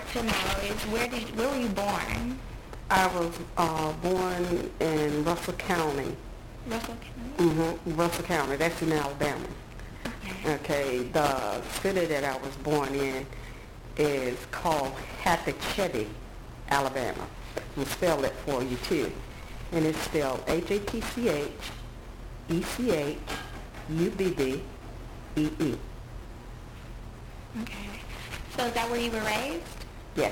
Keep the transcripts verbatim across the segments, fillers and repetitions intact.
to know is where did where were you born? I was uh, born in Russell County. Russell County? Mm-hmm. Russell County. That's in Alabama. Okay. Okay. The city that I was born in is called Hattichette, Alabama. I'll spell it for you too. And it's spelled H A T C H E C H U B B E E. Okay. So is that where you were raised? Yes.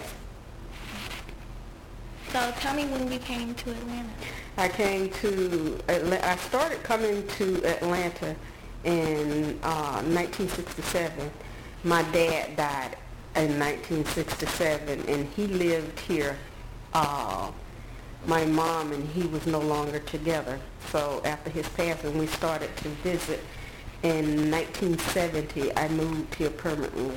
So tell me when you came to Atlanta. I came to, Atla- I started coming to Atlanta in uh, nineteen sixty-seven. My dad died in nineteen sixty-seven, and he lived here. Uh, my mom and he was no longer together. So after his passing, we started to visit. In nineteen seventy, I moved here permanently.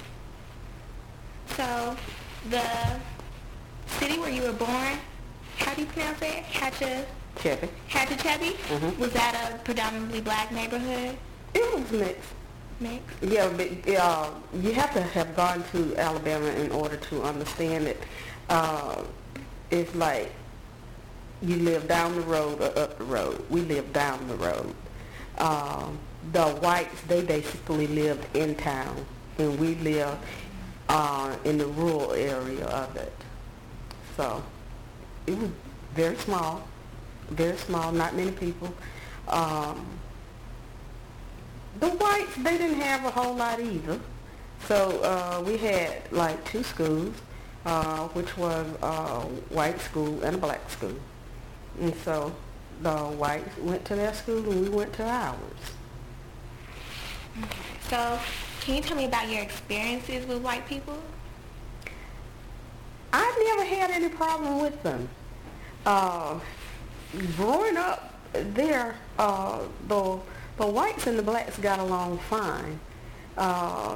So the city where you were born, how do you pronounce it? Hatcha, Chevy. Hatchachebby? Mm-hmm. Was that a predominantly black neighborhood? It was mixed. Mixed? Yeah, but uh, you have to have gone to Alabama in order to understand it. Uh, it's like you live down the road or up the road. We live down the road. Um, the whites, they basically lived in town, and we live uh, in the rural area of it. So it was very small, very small, not many people. Um, the whites, they didn't have a whole lot either. So uh, we had like two schools, uh, which was a white school and a black school. And so the whites went to their school and we went to ours. So can you tell me about your experiences with white people? I never had any problem with them. Uh, growing up there, uh, the, the whites and the blacks got along fine. Uh,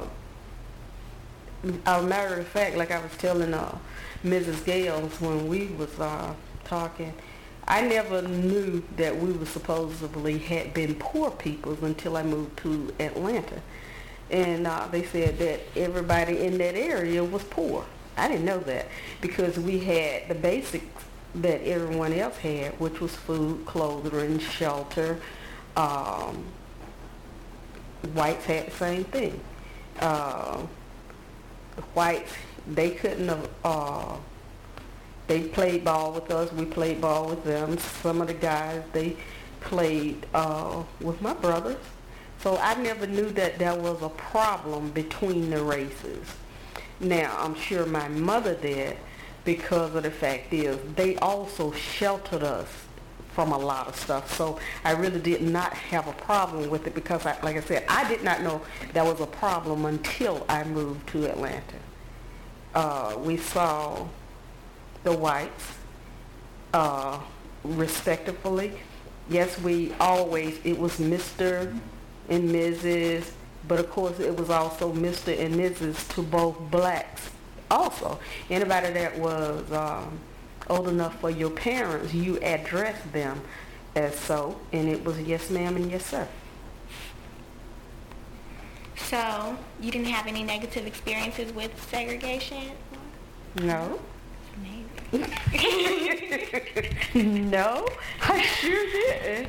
a matter of fact, like I was telling uh, Missus Gales when we was uh, talking, I never knew that we were supposedly had been poor people until I moved to Atlanta. And uh, they said that everybody in that area was poor. I didn't know that because we had the basics that everyone else had, which was food, clothing, shelter. Um, whites had the same thing. Uh, the whites, they couldn't have, uh, they played ball with us, we played ball with them. Some of the guys, they played uh, with my brothers. So I never knew that there was a problem between the races. Now, I'm sure my mother did, because of the fact is they also sheltered us from a lot of stuff. So I really did not have a problem with it because, I, like I said, I did not know there was a problem until I moved to Atlanta. Uh, we saw the whites uh, respectively. Yes, we always, it was Mister and Missus, but of course it was also Mister and Missus to both blacks also. Anybody that was um, old enough for your parents, you addressed them as so, and it was yes ma'am and yes sir. So you didn't have any negative experiences with segregation? No. Maybe. No, I sure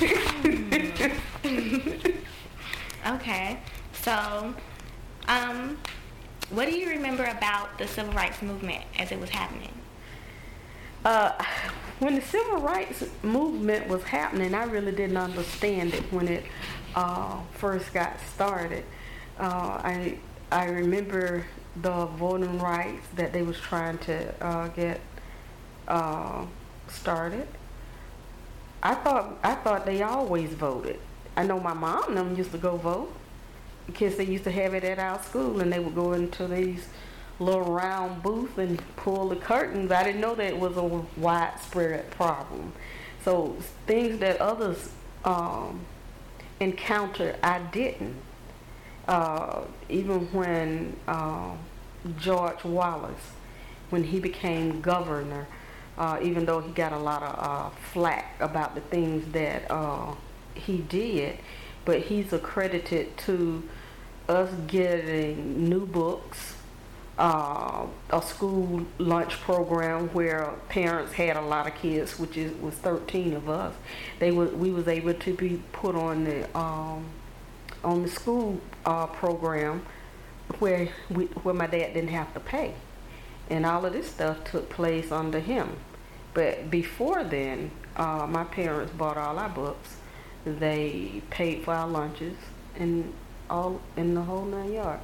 didn't. Okay, so um, what do you remember about the civil rights movement as it was happening? Uh, when the civil rights movement was happening, I really didn't understand it when it uh, first got started. Uh, I I remember the voting rights that they was trying to uh, get uh, started. I thought I thought they always voted. I know my mom and them used to go vote because they used to have it at our school, and they would go into these little round booth and pull the curtains. I didn't know that it was a widespread problem. So things that others um, encountered, I didn't. Uh, even when uh, George Wallace, when he became governor, uh, even though he got a lot of uh, flack about the things that uh, he did, but he's accredited to us getting new books, uh, a school lunch program where parents had a lot of kids, which is was thirteen of us. They were we was able to be put on the um, on the school uh, program where we, where my dad didn't have to pay, and all of this stuff took place under him. But before then, uh, my parents bought all our books. They paid for our lunches and all in the whole nine yards.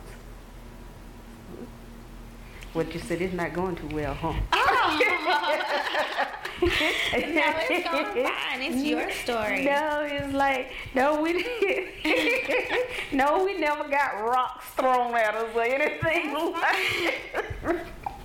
What you said is not going too well, huh? Oh. No, it's going fine. It's your story. No, it's like, no, we didn't. No, we never got rocks thrown at us or anything like that.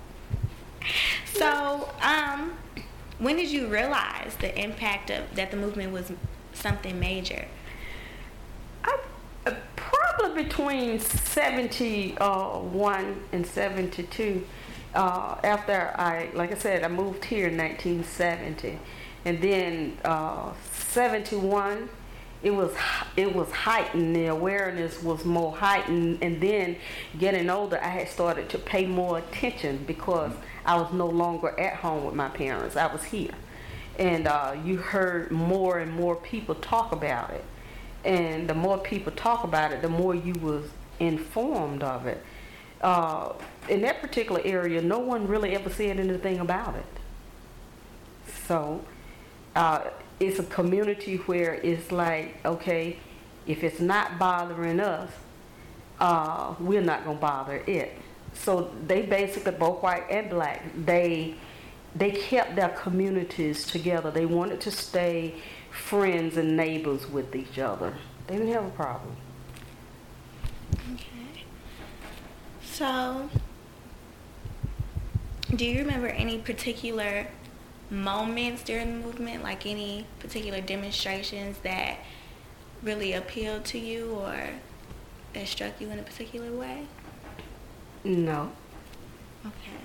So, um, when did you realize the impact of that the movement was something major? I, uh, probably between seventy-one and seventy-two. Uh, after I, like I said, I moved here in nineteen seventy, and then uh, seventy-one, it was it was heightened. The awareness was more heightened, and then getting older, I had started to pay more attention because I was no longer at home with my parents. I was here, and uh, you heard more and more people talk about it, and the more people talk about it, the more you was informed of it. Uh, in that particular area, no one really ever said anything about it. So uh, it's a community where it's like, okay, if it's not bothering us, uh, we're not gonna bother it. So they basically, both white and black, they they kept their communities together. They wanted to stay friends and neighbors with each other. They didn't have a problem. Okay. So, do you remember any particular moments during the movement, like any particular demonstrations that really appealed to you or that struck you in a particular way? No. Okay.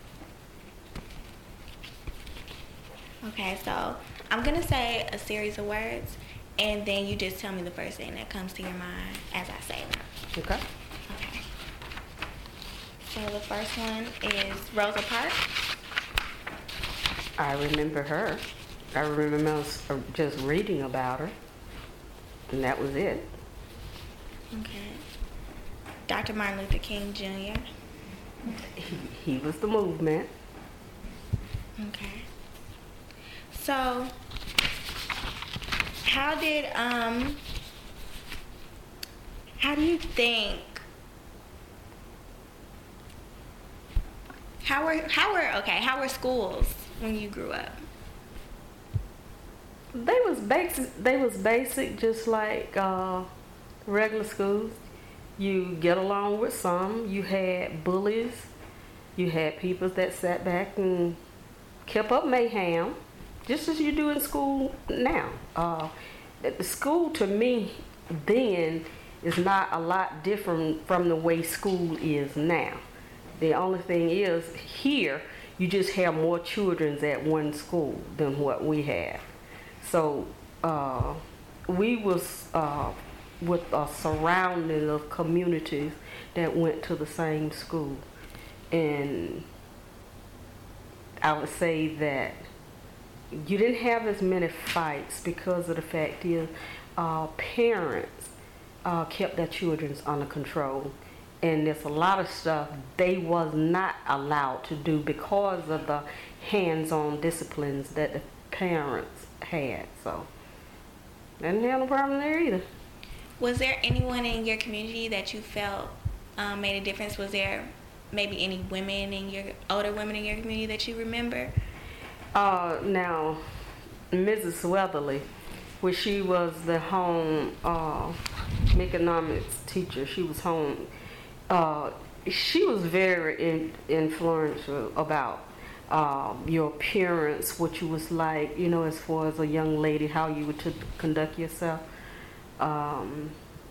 Okay, so I'm going to say a series of words, and then you just tell me the first thing that comes to your mind as I say them. Okay. Okay. So the first one is Rosa Parks. I remember her. I remember just reading about her, and that was it. Okay. Doctor Martin Luther King Junior He, he was the movement. Okay. So, how did um, how do you think? How were how were okay? How were schools when you grew up? They was basic. They was basic, just like uh, regular schools. You get along with some. You had bullies. You had people that sat back and kept up mayhem, just as you do in school now. Uh, the school to me then is not a lot different from the way school is now. The only thing is here you just have more children at one school than what we have. So uh, we was uh, with a surrounding of communities that went to the same school, and I would say that you didn't have as many fights because of the fact is uh, parents uh, kept their children under control, and there's a lot of stuff they was not allowed to do because of the hands-on disciplines that the parents had. So I didn't have no problem there either. Was there anyone in your community that you felt um, made a difference? Was there maybe any women in your older women in your community that you remember? Uh, now, Missus Weatherly, where she was the home uh, economics teacher, she was home. Uh, she was very in, influential about uh, your appearance, what you was like, you know, as far as a young lady, how you would to conduct yourself. Um,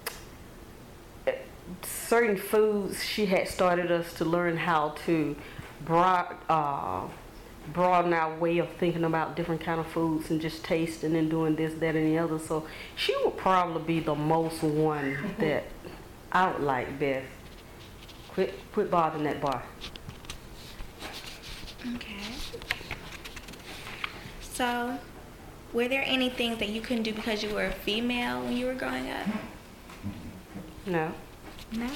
certain foods, she had started us to learn how to broad, uh, broaden our way of thinking about different kind of foods and just tasting and doing this, that, and the other. So she would probably be the most one that I would like best quit, quit bothering that boy. Okay. So, were there any things that you couldn't do because you were a female when you were growing up? No. No.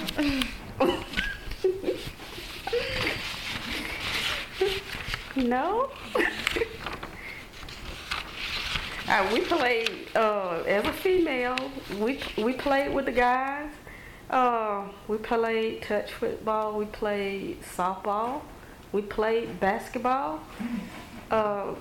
No. uh, we played uh, as a female. We we played with the guys. Uh, we played touch football. We played softball. We played basketball. Uh,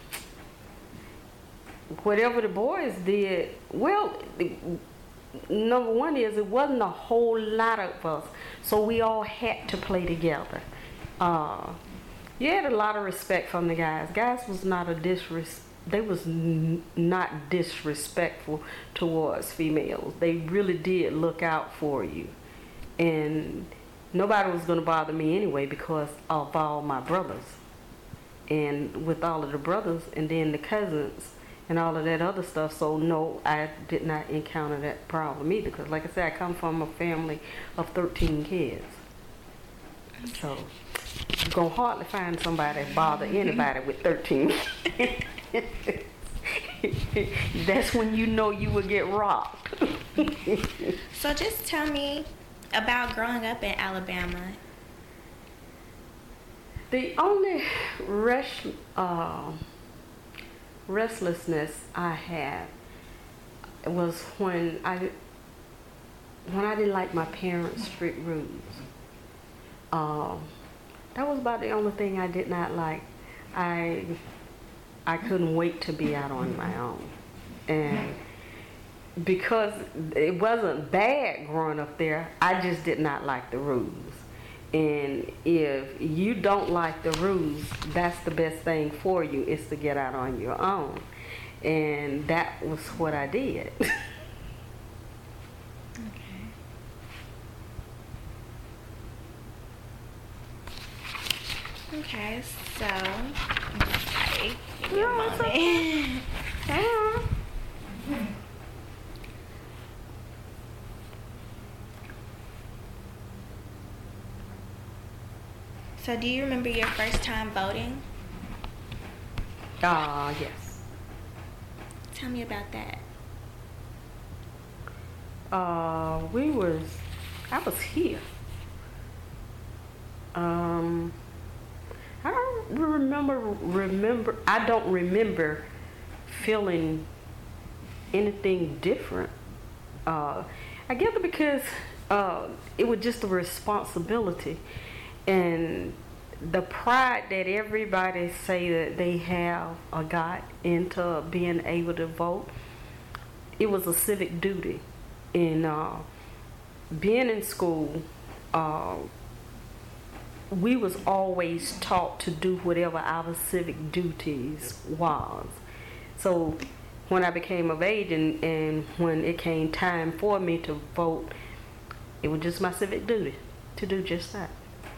whatever the boys did, well, number one is it wasn't a whole lot of us, so we all had to play together. Uh, you had a lot of respect from the guys. Guys was not a disres. They was n- not disrespectful towards females. They really did look out for you, and nobody was going to bother me anyway because of all my brothers, and with all of the brothers, and then the cousins, and all of that other stuff. So no, I did not encounter that problem either. Because like I said, I come from a family of thirteen kids. So you're going to hardly find somebody that bother anybody with thirteen kids. That's when you know you will get robbed. So just tell me about growing up in Alabama. The only rest, uh, restlessness I had was when I when I didn't like my parents' strict rules. Um, that was about the only thing I did not like. I I couldn't wait to be out on my own, and because it wasn't bad growing up there, I just did not like the rules. And if you don't like the rules, that's the best thing for you, is to get out on your own. And that was what I did. Okay. Okay, so okay, give me a No, it's okay. moment. So do you remember your first time voting? Ah, uh, yes. Tell me about that. Uh, we was, I was here. Um, I don't remember, remember, I don't remember feeling anything different. Uh, I guess because uh, it was just a responsibility. And the pride that everybody say that they have or got into being able to vote, it was a civic duty. And uh, being in school, uh, we was always taught to do whatever our civic duties was. So when I became of age and, and when it came time for me to vote, it was just my civic duty to do just that.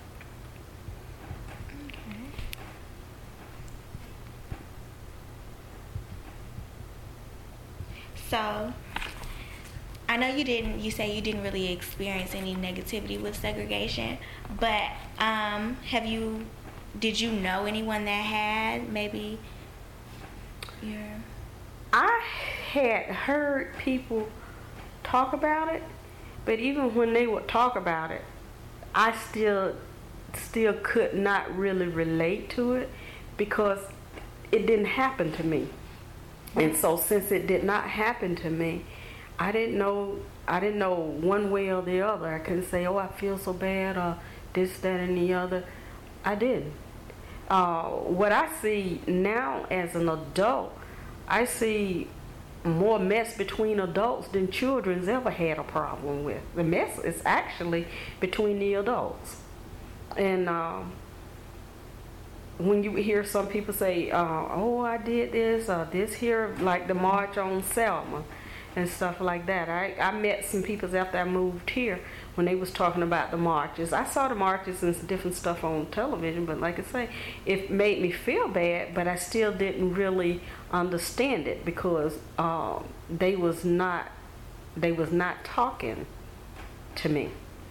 So, I know you didn't, you say you didn't really experience any negativity with segregation, but um, have you, did you know anyone that had maybe your... I had heard people talk about it, but even when they would talk about it, I still, still could not really relate to it because it didn't happen to me. And so since it did not happen to me, I didn't know I didn't know one way or the other. I couldn't say, oh, I feel so bad or this, that, and the other. I didn't. Uh, what I see now as an adult, I see more mess between adults than children's ever had a problem with. The mess is actually between the adults. And uh, when you hear some people say, uh, oh, I did this, or this here, like the march on Selma and stuff like that. I, I met some people after I moved here when they was talking about the marches. I saw the marches and different stuff on television, but like I say, it made me feel bad, but I still didn't really understand it because uh, they was not they was not talking to me.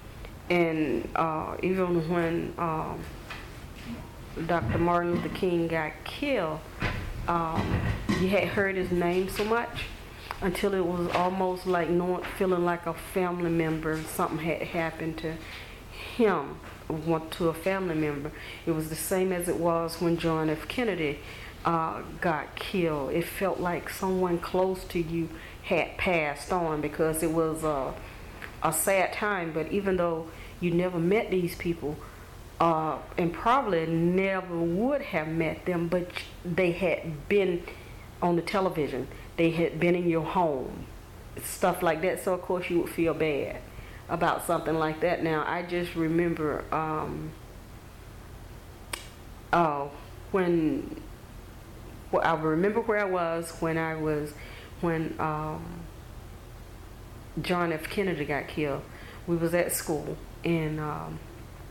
And uh, even when um, Doctor Martin Luther King got killed, um, you had heard his name so much until it was almost like knowing, feeling like a family member. Something had happened to him, to a family member. It was the same as it was when John F. Kennedy uh, got killed. It felt like someone close to you had passed on, because it was a, a sad time. But even though you never met these people, uh, and probably never would have met them, but they had been on the television, they had been in your home, stuff like that. So of course you would feel bad about something like that. Now I just remember um, oh, when well, I remember where I was when I was when um, John F. Kennedy got killed. We was at school, and um,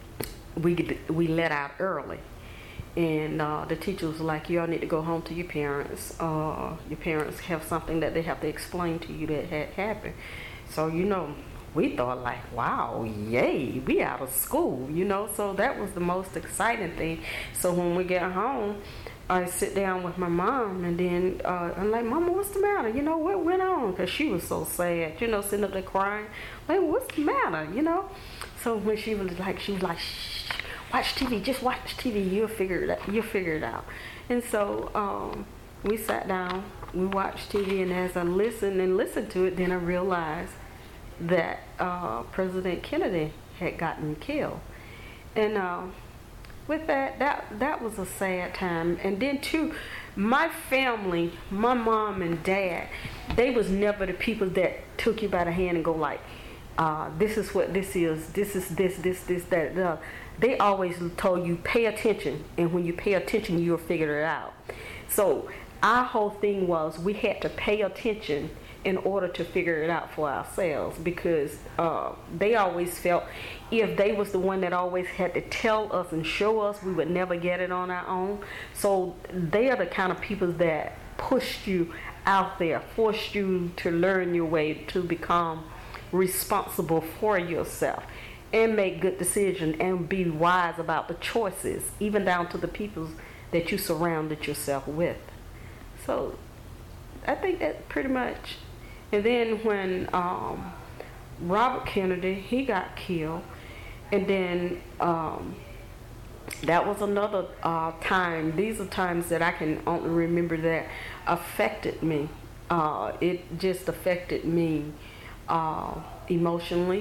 we we let out early, and uh, the teacher was like, "Y'all need to go home to your parents. Uh, your parents have something that they have to explain to you that had happened." So you know, we thought like, "Wow, yay, we out of school," you know. So that was the most exciting thing. So when we get home, I sit down with my mom, and then uh, I'm like, "Mama, what's the matter? You know, what went on?" Because she was so sad, you know, sitting up there crying. Like, what's the matter, you know? So when she was like, she was like, "Shh, watch T V, just watch T V. You'll figure it out. You'll figure it out." And so um, we sat down, we watched T V, and as I listened and listened to it, then I realized that uh, President Kennedy had gotten killed. And uh, with that, that that was a sad time. And then too, my family, my mom and dad, they was never the people that took you by the hand and go like, uh, this is what this is, this is this, this, this, that, that. They always told you, pay attention, and when you pay attention, you'll figure it out. So our whole thing was we had to pay attention in order to figure it out for ourselves, because uh, they always felt if they was the one that always had to tell us and show us, we would never get it on our own. So they are the kind of people that pushed you out there, forced you to learn your way, to become responsible for yourself and make good decisions and be wise about the choices, even down to the people that you surrounded yourself with. So I think that pretty much. And then when um, Robert Kennedy, he got killed, and then um, that was another uh, time. These are times that I can only remember that affected me. Uh, it just affected me uh, emotionally,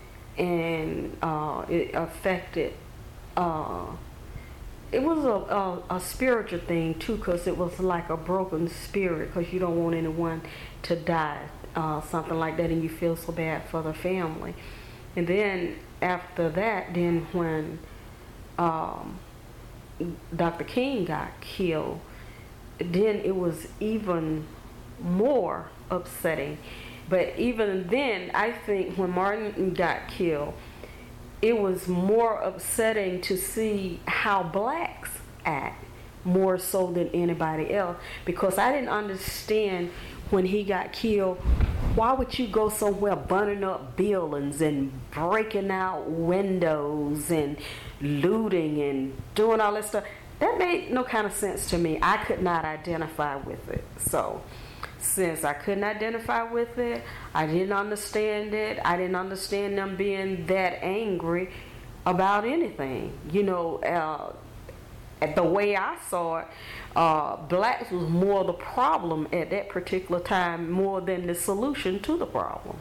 and uh, it affected, uh, it was a, a, a spiritual thing too, because it was like a broken spirit, because you don't want anyone to die, uh, something like that, and you feel so bad for the family. And then after that, then when um, Doctor King got killed, then it was even more upsetting. But even then, I think when Martin got killed, it was more upsetting to see how blacks act more so than anybody else, because I didn't understand when he got killed, why would you go somewhere burning up buildings and breaking out windows and looting and doing all that stuff? That made no kind of sense to me. I could not identify with it. So since I couldn't identify with it, I didn't understand it. I didn't understand them being that angry about anything. You know, uh, the way I saw it, uh, blacks was more the problem at that particular time, more than the solution to the problem.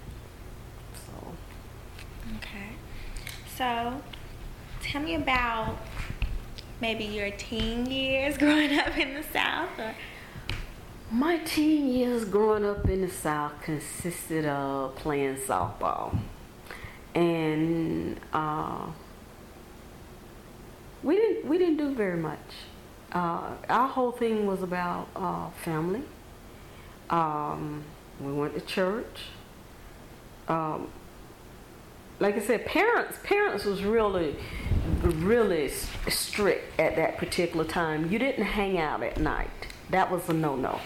So. Okay. So, tell me about maybe your teen years growing up in the South. Or My teen years growing up in the South consisted of playing softball. And uh, we didn't we didn't do very much. Uh, our whole thing was about uh, family. Um, we went to church. Um, like I said, parents parents was really really strict at that particular time. You didn't hang out at night. That was a no-no.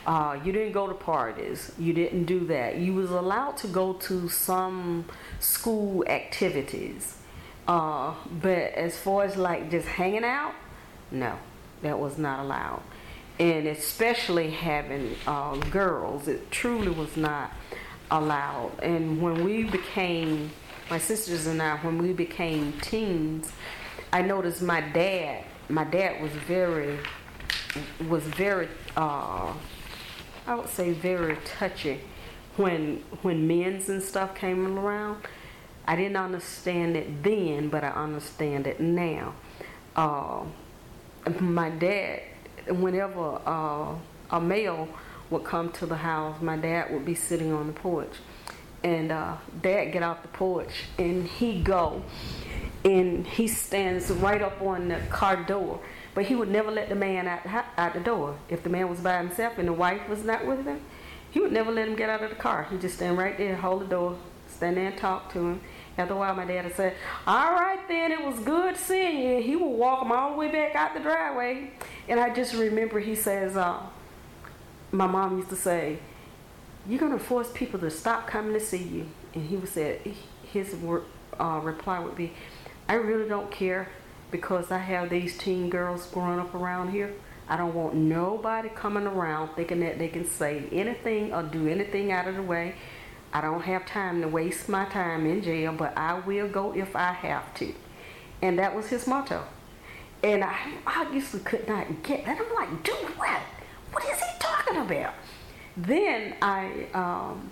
Uh, you didn't go to parties. You didn't do that. You was allowed to go to some school activities. Uh, but as far as like just hanging out, no, that was not allowed. And especially having uh, girls, it truly was not allowed. And when we became, my sisters and I, when we became teens, I noticed my dad, my dad was very, was very, uh, I would say very touchy when when men's and stuff came around. I didn't understand it then, but I understand it now. Uh, my dad, whenever uh, a male would come to the house, my dad would be sitting on the porch, and uh, Dad get out the porch, and he go, and he stands right up on the car door, but he would never let the man out the, out the door. If the man was by himself and the wife was not with him, he would never let him get out of the car. He'd just stand right there, hold the door, stand there and talk to him. After a while, my dad would say, "All right then, it was good seeing you." He would walk him all the way back out the driveway. And I just remember he says, uh, my mom used to say, "You're going to force people to stop coming to see you." And he would say, his uh, reply would be, "I really don't care, because I have these teen girls growing up around here. I don't want nobody coming around thinking that they can say anything or do anything out of the way. I don't have time to waste my time in jail, but I will go if I have to." And that was his motto. And I obviously could not get that. I'm like, dude, what? What is he talking about? Then I, um,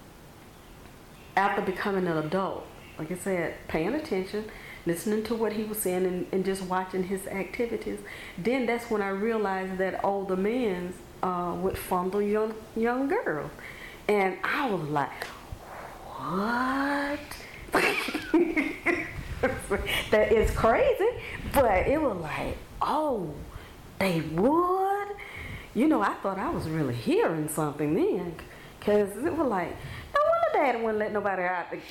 after becoming an adult, like I said, paying attention, listening to what he was saying, and, and just watching his activities, then that's when I realized that older men uh, would fondle young, young girls. And I was like, what? That is crazy, but it was like, oh, they would? You know, I thought I was really hearing something then, because it was like, no wonder Daddy wouldn't let nobody out the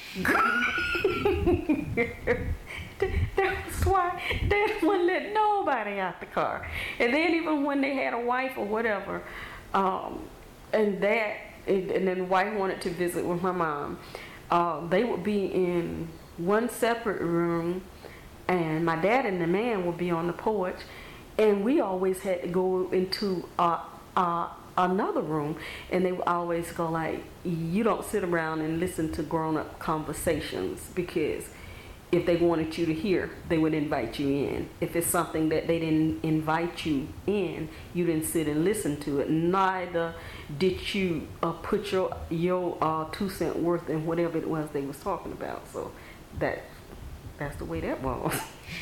That's why Daddy wouldn't let nobody out the car. And then even when they had a wife or whatever, um, and that, and, and then the wife wanted to visit with my mom, uh, they would be in one separate room, and my dad and the man would be on the porch, and we always had to go into uh, uh, another room, and they would always go like, "You don't sit around and listen to grown-up conversations, because if they wanted you to hear, they would invite you in. If it's something that they didn't invite you in, you didn't sit and listen to it. Neither did you uh, put your your uh, two cent worth in whatever it was they was talking about." So that that's the way that was.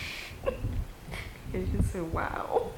And you said, wow.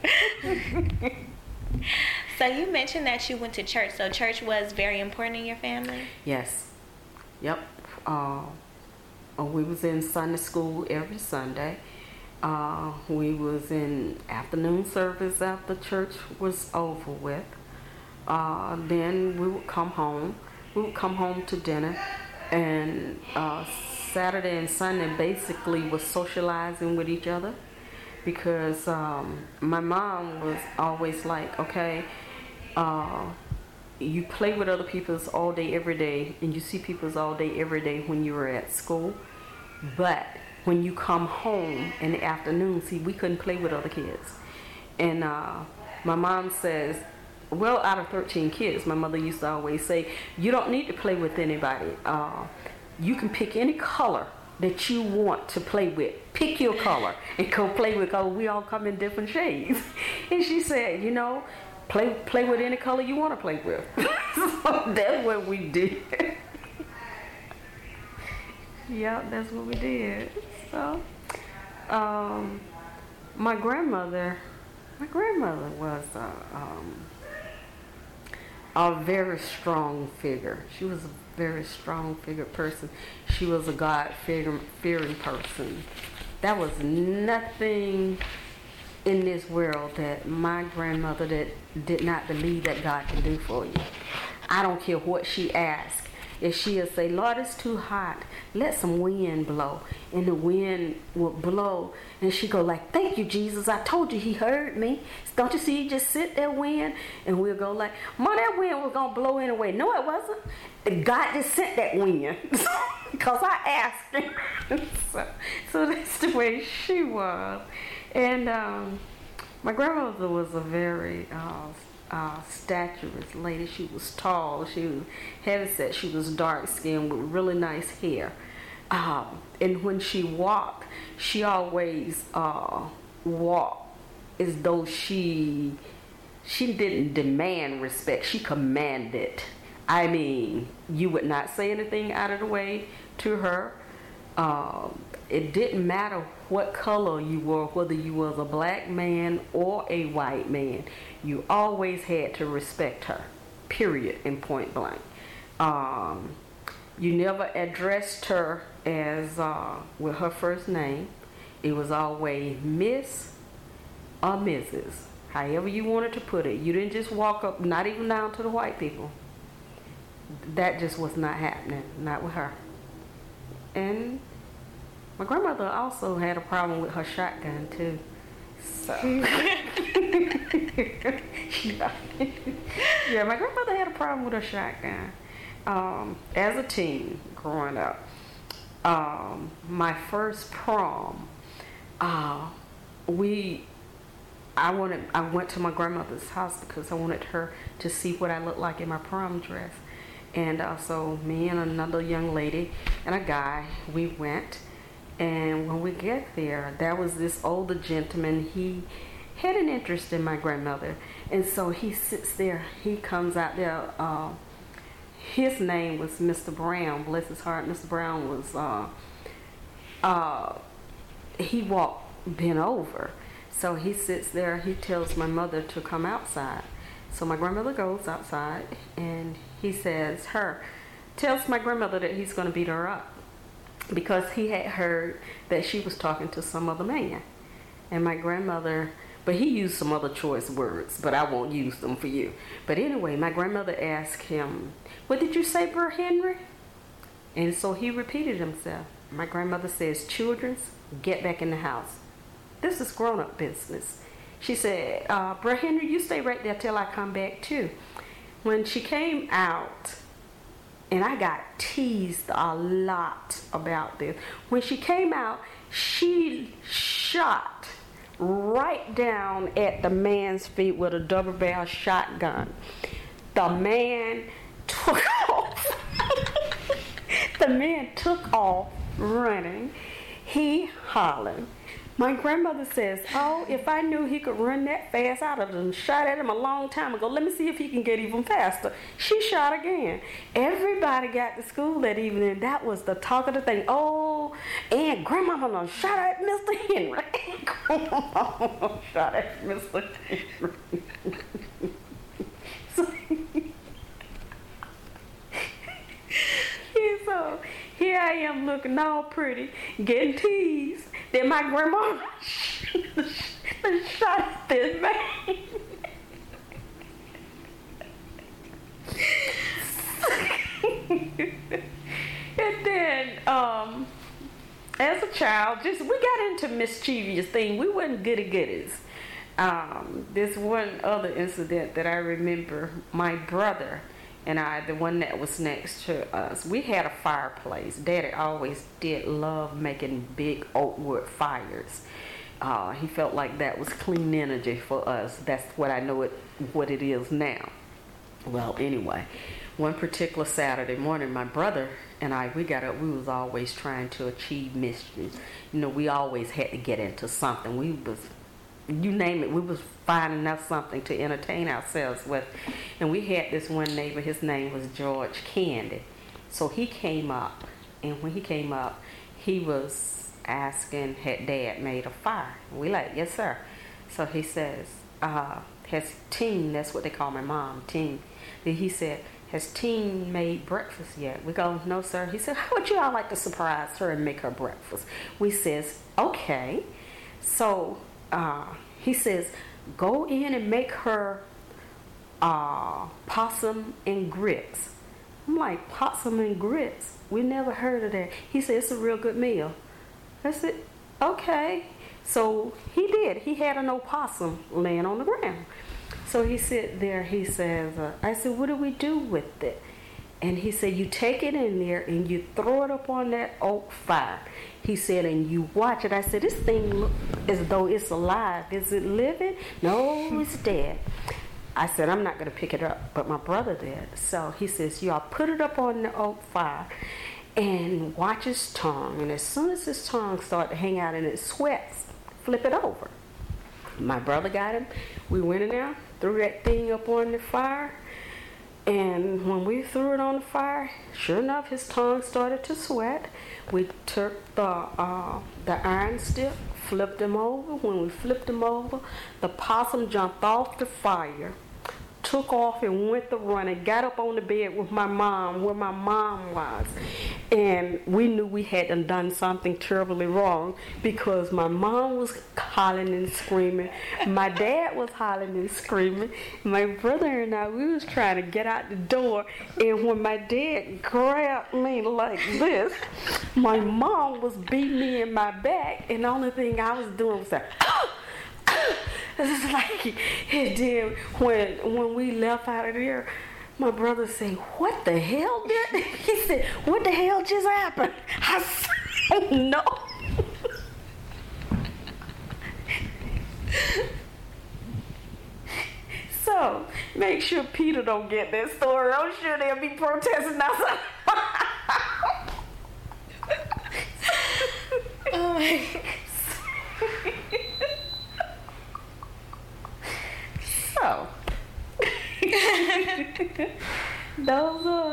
So you mentioned that you went to church. So church was very important in your family? Yes. Yep. Uh, we was in Sunday school every Sunday. Uh, we was in afternoon service after church was over with. Uh, then we would come home. We would come home to dinner. And uh, Saturday and Sunday basically was socializing with each other. Because um, my mom was always like, okay, uh, you play with other people's all day, every day, and you see people's all day, every day when you were at school. But when you come home in the afternoon, see, we couldn't play with other kids. And uh, my mom says, well, out of thirteen kids, my mother used to always say, you don't need to play with anybody. Uh, you can pick any color that you want to play with. Pick your color and go play with, because we all come in different shades. And she said, you know, play play with any color you want to play with. So that's what we did. Yeah, that's what we did. So, um, my grandmother, my grandmother was uh, um, a very strong figure. She was a very strong figure person. She was a God-fearing person. There was nothing in this world that my grandmother that did not believe that God can do for you. I don't care what she asked. is she'll say, Lord, it's too hot. Let some wind blow. And the wind will blow. And she go like, thank you, Jesus. I told you he heard me. Don't you see, you just sit there, wind? And we'll go like, Mom, that wind was going to blow anyway. No, it wasn't. God just sent that wind. Because I asked him. so, so that's the way she was. And um, my grandmother was a very uh, uh, statuesque lady. She was tall. She was heavy set. She was dark skinned with really nice hair. Um, and when she walked, she always uh, walked as though she she didn't demand respect. She commanded. I mean, you would not say anything out of the way to her. Um, it didn't matter what color you were, whether you was a black man or a white man. You always had to respect her, period, in point blank. Um, you never addressed her as uh, with her first name. It was always Miss or Missus However you wanted to put it. You didn't just walk up, not even down to the white people. That just was not happening, not with her. And my grandmother also had a problem with her shotgun too. So yeah. yeah, my grandmother had a problem with her shotgun. Um, as a teen growing up, um, my first prom, uh, we I wanted I went to my grandmother's house because I wanted her to see what I looked like in my prom dress. And uh, so me and another young lady and a guy, we went. And when we get there, there was this older gentleman. He had an interest in my grandmother. And so he sits there. He comes out there. Uh, his name was Mister Brown. Bless his heart. Mister Brown was, uh, uh, he walked bent over. So he sits there. He tells my mother to come outside. So my grandmother goes outside, and he says, her, tells my grandmother that he's going to beat her up because he had heard that she was talking to some other man. And my grandmother, but he used some other choice words, but I won't use them for you. But anyway, my grandmother asked him, what did you say, Brother Henry? And so he repeated himself. My grandmother says, children, get back in the house. This is grown-up business. She said, uh, Brother Henry, you stay right there till I come back too. When she came out, and I got teased a lot about this. When she came out, she shot right down at the man's feet with a double barrel shotgun. The man took off. The man took off running. He hollered. My grandmother says, oh, if I knew he could run that fast, I'd have done shot at him a long time ago. Let me see if he can get even faster. She shot again. Everybody got to school that evening. That was the talk of the thing. Oh, and grandmama done shot at Mister Henry. Grandmama shot at Mister Henry. so, so here I am looking all pretty, getting teased. Then my grandma shot at this man. And then, um, as a child, just we got into mischievous things. We wasn't goody goodies. Um, there's one other incident that I remember. My brother and I, the one that was next to us, we had a fireplace. Daddy always did love making big oak wood fires. Uh, he felt like that was clean energy for us. That's what I know it, what it is now. Well, anyway, one particular Saturday morning, my brother and I, we got up, we was always trying to achieve mischief. You know, we always had to get into something. We was, you name it, we was finding out something to entertain ourselves with. And we had this one neighbor, his name was George Candy. So he came up, and when he came up, he was asking, had Dad made a fire? We like, yes, sir. So he says, uh, has Teen, that's what they call my mom, Teen. Then he said, has Teen made breakfast yet? We go, no, sir. He said, how would you all like to surprise her and make her breakfast? We says, okay. So uh, he says, go in and make her uh, possum and grits. I'm like, possum and grits. We never heard of that. He said, it's a real good meal. I said, okay. So he did. He had an opossum laying on the ground. So he sit there, he says, uh, I said, what do we do with it? And he said, you take it in there and you throw it up on that oak fire. He said, and you watch it. I said, this thing looks as though it's alive. Is it living? No, it's dead. I said, I'm not going to pick it up, but my brother did. So he says, y'all put it up on the oak fire and watch his tongue. And as soon as his tongue started to hang out and it sweats, flip it over. My brother got him. We went in there, threw that thing up on the fire. And when we threw it on the fire, sure enough, his tongue started to sweat. We took the uh, the iron stick, flipped him over. When we flipped him over, the possum jumped off the fire, took off and went to run and got up on the bed with my mom, where my mom was. And we knew we had done something terribly wrong because my mom was hollering and screaming. My dad was hollering and screaming. My brother and I, we was trying to get out the door. And when my dad grabbed me like this, my mom was beating me in my back. And the only thing I was doing was like, oh! It's like, and then when, when we left out of there, my brother said, what the hell did, he said, what the hell just happened? I said, no. So, make sure Peter don't get that story. I'm sure they'll be protesting outside. Oh my So, those are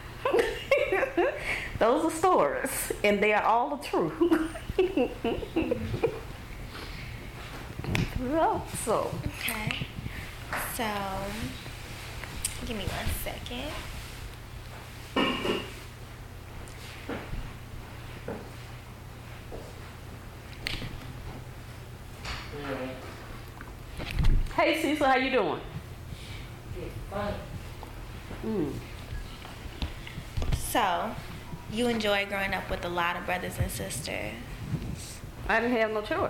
those are stories, and they are all the truth. Well, so Okay. So, give me one second. hey Cecil, how you doing? Fine. Mm. So, you enjoyed growing up with a lot of brothers and sisters. I didn't have no choice.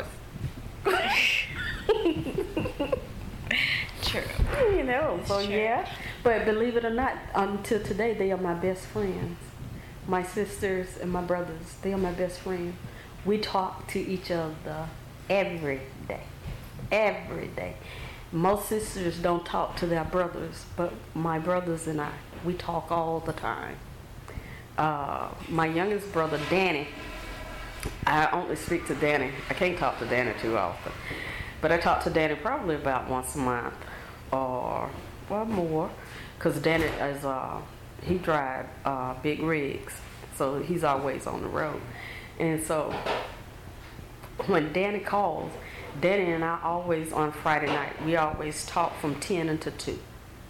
True. You know, so Sure. yeah. But believe it or not, until today, they are my best friends. My sisters and my brothers, they are my best friends. We talk to each other every day. Every day. Most sisters don't talk to their brothers, but my brothers and I, we talk all the time. Uh, my youngest brother, Danny, I only speak to Danny. I can't talk to Danny too often. But I talk to Danny probably about once a month or, or more, because Danny is, uh, he drives uh, big rigs, so he's always on the road. And so when Danny calls, Danny and I always on Friday night, we always talk from ten until two.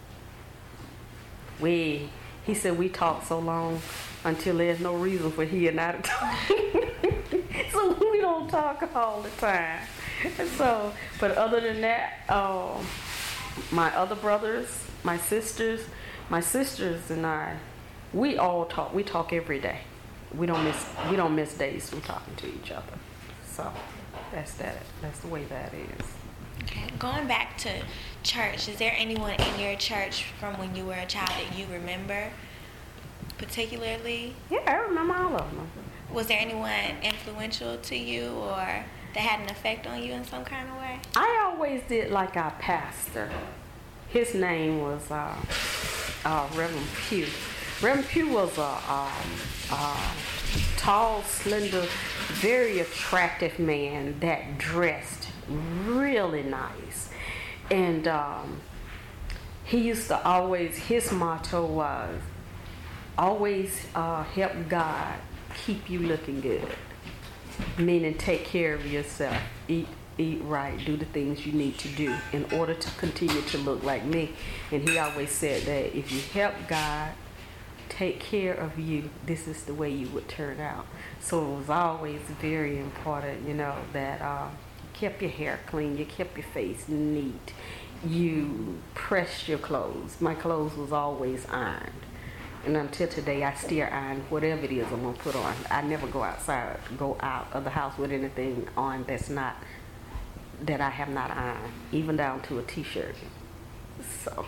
We, he said we talk so long until there's no reason for he and I to talk. So we don't talk all the time. So, but other than that, um, my other brothers, my sisters, my sisters and I, we all talk. We talk every day. We don't miss. We don't miss days from talking to each other. So that's that. That's the way that is. Okay. Going back to church, is there anyone in your church from when you were a child that you remember particularly? Yeah, I remember all of them. Was there anyone influential to you or that had an effect on you in some kind of way? I always did like our pastor. His name was uh, uh, Reverend Pugh. Reverend Pugh was a, a, a tall, slender, very attractive man that dressed really nice. And um, he used to always, his motto was, always uh, help God keep you looking good. Meaning take care of yourself, eat eat right, do the things you need to do in order to continue to look like me. And he always said that if you help God take care of you, this is the way you would turn out. So it was always very important, you know, that uh, you kept your hair clean, you kept your face neat, you pressed your clothes. My clothes was always ironed. And until today, I still iron whatever it is I'm gonna put on. I never go outside, go out of the house with anything on that's not, that I have not ironed, even down to a t-shirt. So.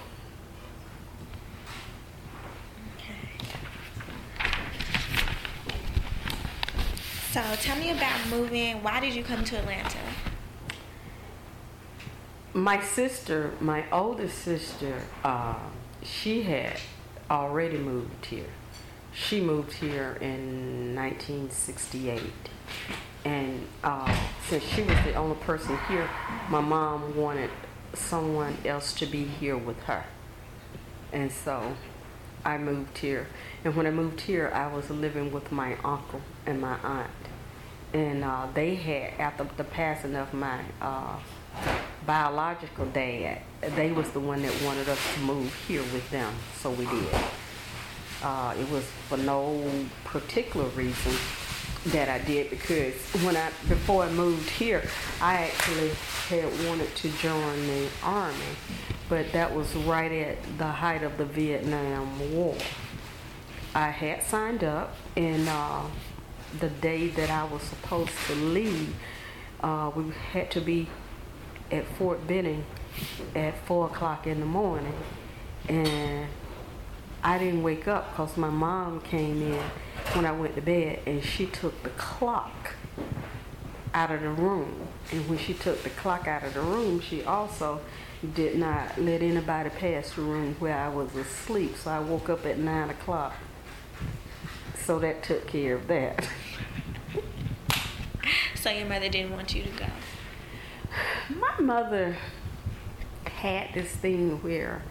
So tell me about moving. Why did you come to Atlanta? My sister, my oldest sister, uh, she had already moved here. She moved here in nineteen sixty-eight. And uh, since she was the only person here, my mom wanted someone else to be here with her. And so I moved here. And when I moved here, I was living with my uncle and my aunt. And uh, they had, after the passing of my uh, biological dad, they was the one that wanted us to move here with them, so we did. Uh, it was for no particular reason that I did, because when I, before I moved here, I actually had wanted to join the Army, but that was right at the height of the Vietnam War. I had signed up, and uh, the day that I was supposed to leave, uh, we had to be at Fort Benning at four o'clock in the morning, and I didn't wake up because my mom came in when I went to bed, and she took the clock out of the room. And when she took the clock out of the room, she also did not let anybody pass the room where I was asleep. So I woke up at nine o'clock. So that took care of that. So your mother didn't want you to go? My mother had this thing where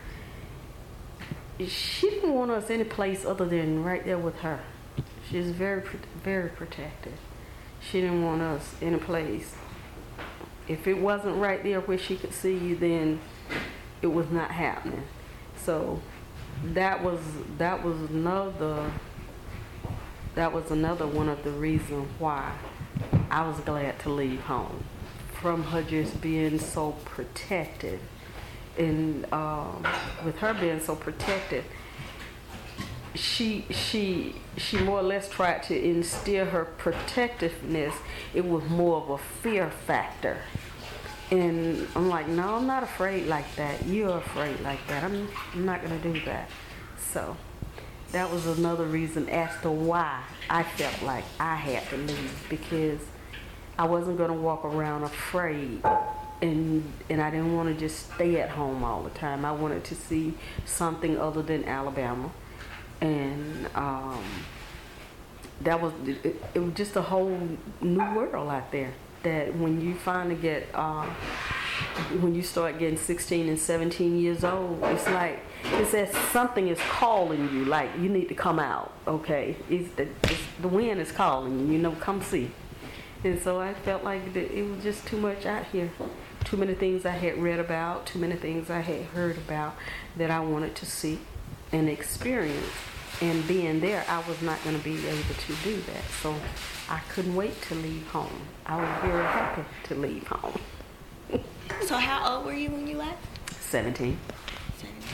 she didn't want us any place other than right there with her. She was very, very protective. She didn't want us any place. If it wasn't right there where she could see you, then it was not happening. So that was that was another that was another one of the reasons why I was glad to leave home, from her just being so protective. And um, with her being so protective, she she she more or less tried to instill her protectiveness. It was more of a fear factor. And I'm like, no, I'm not afraid like that. You're afraid like that. I'm, I'm not going to do that. So that was another reason as to why I felt like I had to leave, because I wasn't going to walk around afraid. And and I didn't want to just stay at home all the time. I wanted to see something other than Alabama. And um, that was, it, it was just a whole new world out there. That when you finally get, uh, when you start getting sixteen and seventeen years old, it's like, it's as something is calling you, like you need to come out, okay? It's the, it's, the wind is calling you, you know, come see. And so I felt like that it was just too much out here. Too many things I had read about, too many things I had heard about that I wanted to see and experience. And being there, I was not going to be able to do that. So I couldn't wait to leave home. I was very happy to leave home. So how old were you when you left? seventeen. seventeen.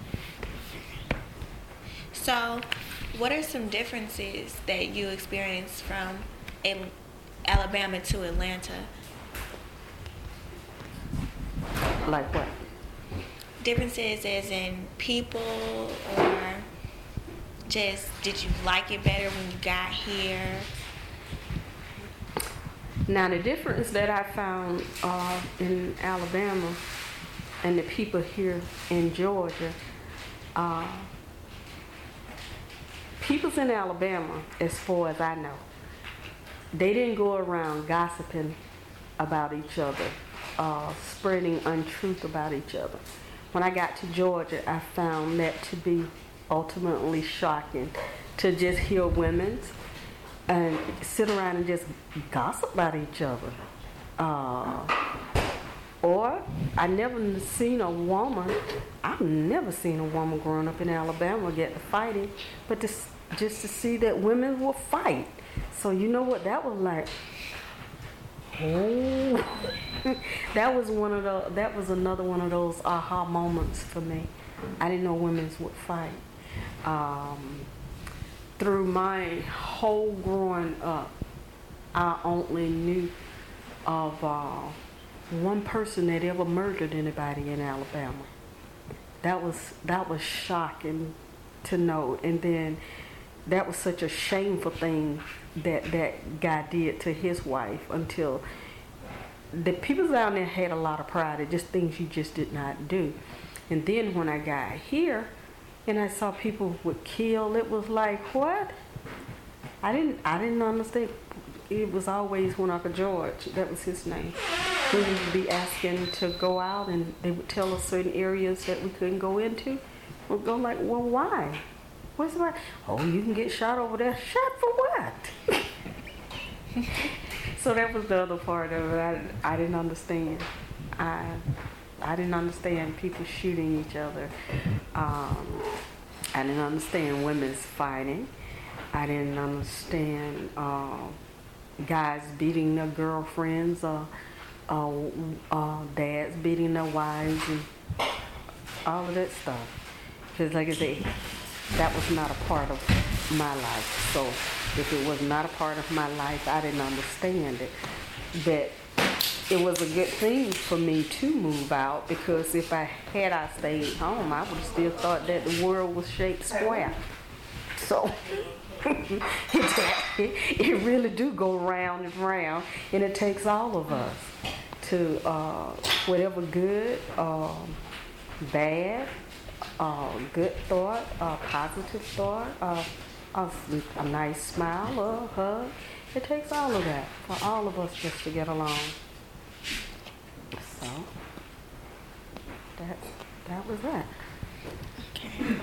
So what are some differences that you experienced from Al- Alabama to Atlanta? Like what? Differences as in people, or just did you like it better when you got here? Now the difference that I found uh, in Alabama and the people here in Georgia, uh, people's in Alabama, as far as I know, they didn't go around gossiping about each other, uh, spreading untruth about each other. When I got to Georgia, I found that to be ultimately shocking, to just hear women's and sit around and just gossip about each other. Uh, or I never seen a woman, I've never seen a woman growing up in Alabama get to fighting, but to, just to see that women will fight. So you know what that was like? Oh, that was one of the, that was another one of those aha moments for me. I didn't know women would fight. Um, through my whole growing up, I only knew of uh, one person that ever murdered anybody in Alabama. That was that was shocking to know, and then that was such a shameful thing that that guy did to his wife. Until the people down there had a lot of pride, it just things you just did not do. And then when I got here, and I saw people would kill, it was like, what? I didn't I didn't understand. It was always when Uncle George, that was his name. We would be asking to go out, and they would tell us certain areas that we couldn't go into. We'd go like, well, why? What's the matter? Oh, you can get shot over there. Shot for what? So that was the other part of it. I, I didn't understand. I I didn't understand people shooting each other. Um, I didn't understand women's fighting. I didn't understand uh, guys beating their girlfriends, or uh, uh, dads beating their wives, and all of that stuff. Because like I say, that was not a part of my life. So if it was not a part of my life, I didn't understand it. But it was a good thing for me to move out, because if I had I stayed home, I would have still thought that the world was shaped square. So it, it really do go round and round, and it takes all of us to uh, whatever good, um, bad, uh, good thought, uh, positive thought, uh, a, a nice smile, or a hug. It takes all of that for all of us just to get along. So that that was that. Okay.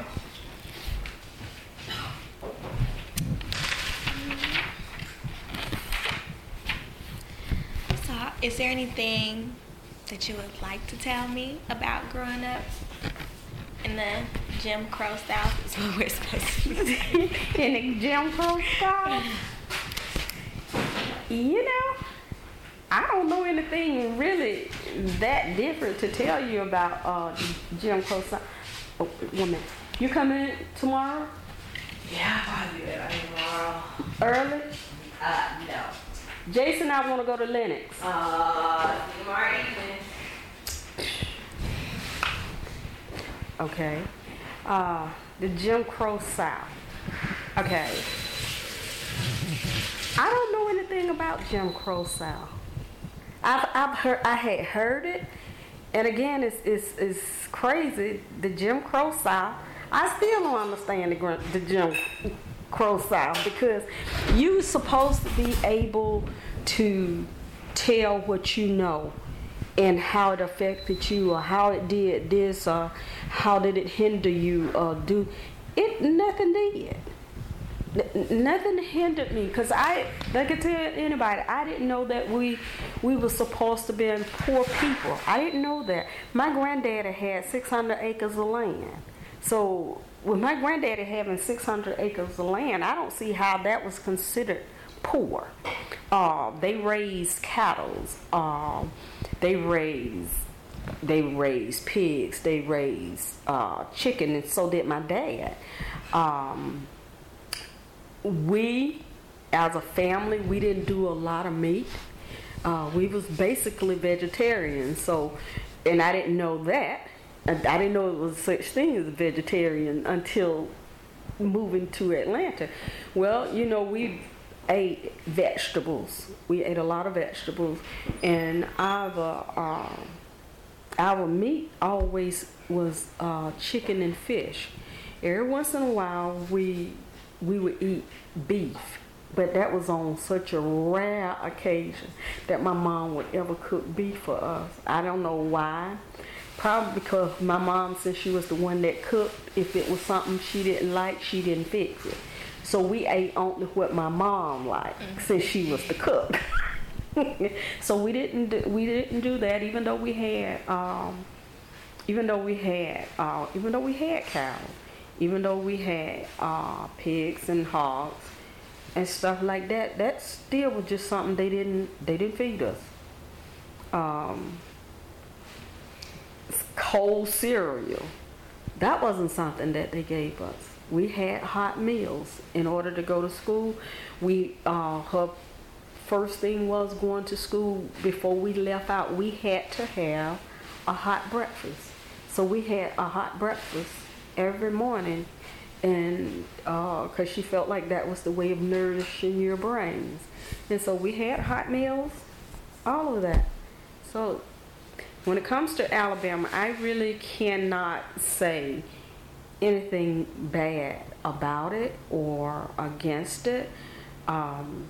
So, is there anything that you would like to tell me about growing up in the Jim Crow South? Is what we're supposed to be. In the Jim Crow South? You know, I don't know anything really that different to tell you about uh, Jim Crow South. Oh, one minute. You coming tomorrow? Yeah, I'll probably be there tomorrow. Early? Uh, no. Jason and I want to go to Lennox. Uh, tomorrow evening. Okay. Uh, the Jim Crow South. Okay. I don't know anything about Jim Crow South. I've, I've heard, I had heard it, and again, it's, it's, it's crazy. The Jim Crow South, I still don't understand the, gr- the Jim Crow South, because you're supposed to be able to tell what you know and how it affected you, or how it did this, or how did it hinder you, or do it. Nothing did. N- nothing hindered me, because I, like I tell anybody, I didn't know that we we were supposed to be poor people. I didn't know that. My granddaddy had six hundred acres of land. So with my granddaddy having six hundred acres of land, I don't see how that was considered poor. Uh, they raised cattle. Uh, they raised they raised pigs. They raised uh, chicken, and so did my dad. Um, we, as a family, we didn't do a lot of meat. Uh, we was basically vegetarian. So, and I didn't know that. I didn't know it was such thing as a vegetarian until moving to Atlanta. Well, you know, we ate vegetables. We ate a lot of vegetables, and our uh, our meat always was uh, chicken and fish. Every once in a while, we we would eat beef, but that was on such a rare occasion that my mom would ever cook beef for us. I don't know why. Probably because my mom, since she was the one that cooked, if it was something she didn't like, she didn't fix it. So we ate only what my mom liked, mm-hmm. since she was the cook. So we didn't do, we didn't do that, even though we had um, even though we had uh, even though we had cows, even though we had uh, pigs and hogs and stuff like that. That still was just something they didn't they didn't feed us. Um, cold cereal, that wasn't something that they gave us. we had hot meals in order to go to school. We uh, her first thing was going to school. Before we left out, we had to have a hot breakfast. So we had a hot breakfast every morning, and because uh, she felt like that was the way of nourishing your brains. And so we had hot meals, all of that. So when it comes to Alabama, I really cannot say anything bad about it or against it. Um,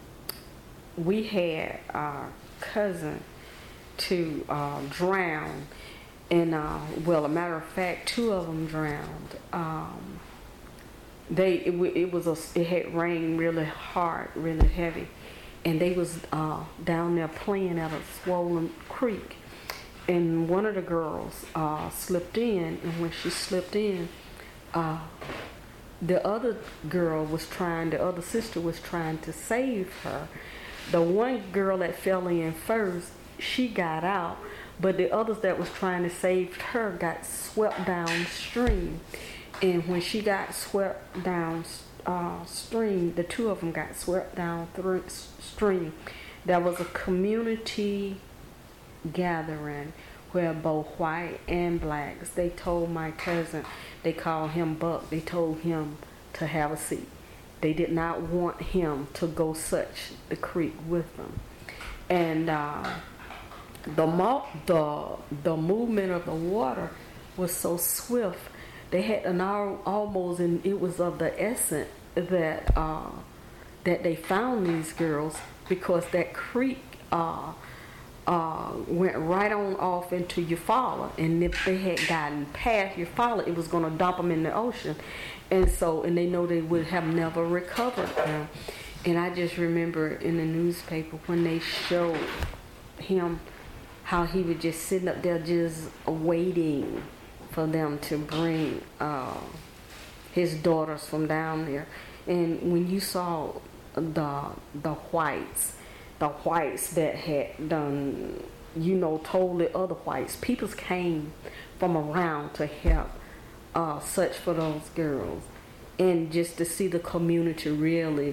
we had our cousin to uh, drown, and uh, well, a matter of fact, two of them drowned. Um, they it, it was a it had rained really hard, really heavy, and they was uh, down there playing at a swollen creek, and one of the girls uh, slipped in, and when she slipped in, uh, the other girl was trying, the other sister was trying to save her. The one girl that fell in first, she got out, but the others that was trying to save her got swept downstream. And when she got swept downstream, uh, the two of them got swept downstream. There was a community gathering where both white and blacks, they told my cousin, they called him Buck, they told him to have a seat. They did not want him to go such the creek with them. And uh, the, mo- the, the movement of the water was so swift, they had an hour almost, and it was of the essence that, uh, that they found these girls, because that creek uh, Uh, went right on off into Eufaula, and if they had gotten past Eufaula, it was going to dump them in the ocean, and so and they know they would have never recovered them. And I just remember in the newspaper when they showed him how he was just sitting up there just waiting for them to bring uh, his daughters from down there. And when you saw the the whites. The whites that had done, you know, told the other whites, people came from around to help uh, search for those girls. And just to see the community really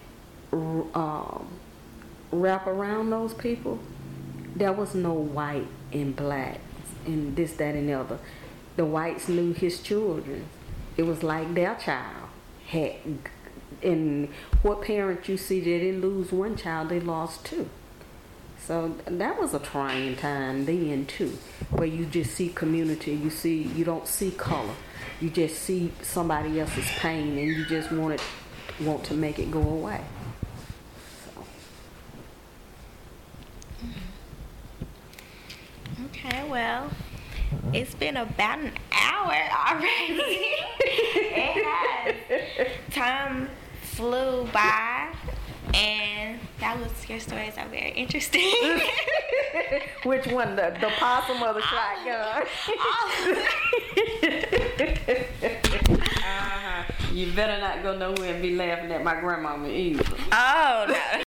um, wrap around those people, there was no white and black and this, that, and the other. The whites knew his children. It was like their child had. And what parents you see, they didn't lose one child, they lost two. So that was a trying time then too, where you just see community, you see, you don't see color, you just see somebody else's pain, and you just want it, want to make it go away. So. Okay, well, it's been about an hour already. It has. Time flew by, and that was, your stories are very interesting. Which one, the, the possum or the shotgun? uh-huh. You better not go nowhere and be laughing at my grandmama either. Oh, no.